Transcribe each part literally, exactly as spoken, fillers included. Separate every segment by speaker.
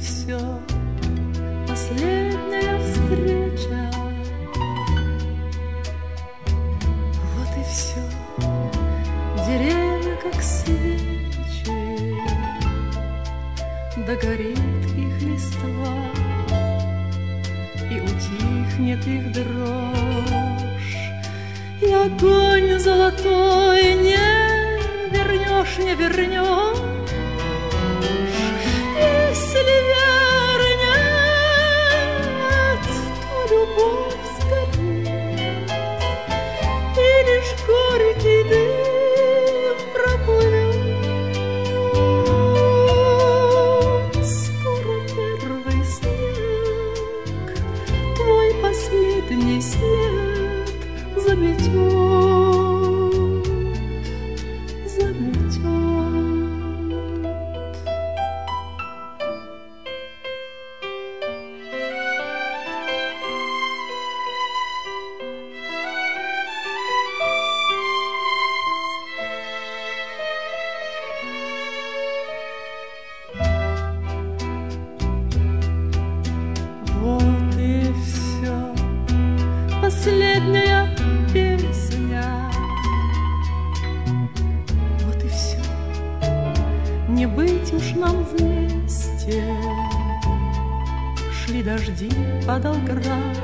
Speaker 1: все, последняя встреча. Вот и все, деревья как свечи, догорит их листва, и утихнет их дрожь, и огонь золотой не вернешь, не вернешь. Если веры нет, то любовь сгорит, и лишь горький дым проплывет. Скоро первый снег твой последний свет заметет, заметет. Вот и все, последняя песня. Вот и все, не быть уж нам вместе. Шли дожди, падал град,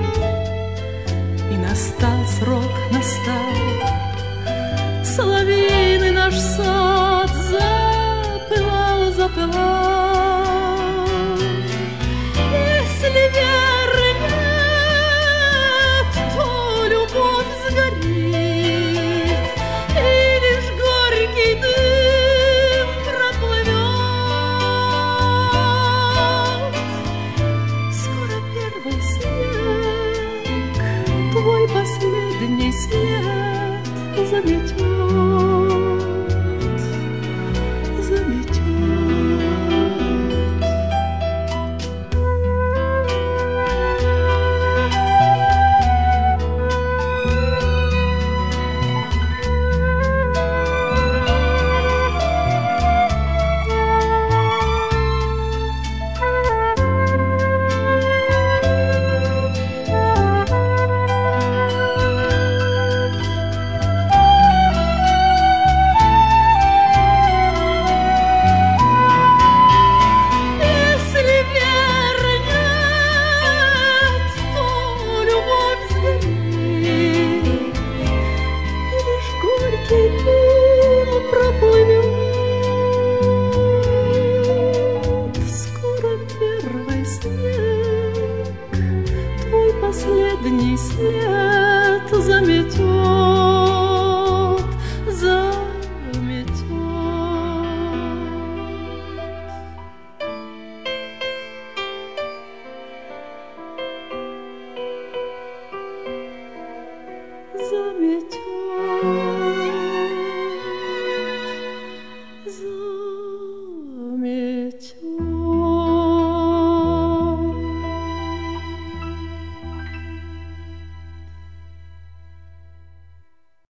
Speaker 1: и настал срок, настал. Соловьиный наш сад запылал, запылал. Если веры нет, то любовь сгорит, и лишь горький дым проплывет. Скоро первый снег твой последний свет заметет, заметет. Keep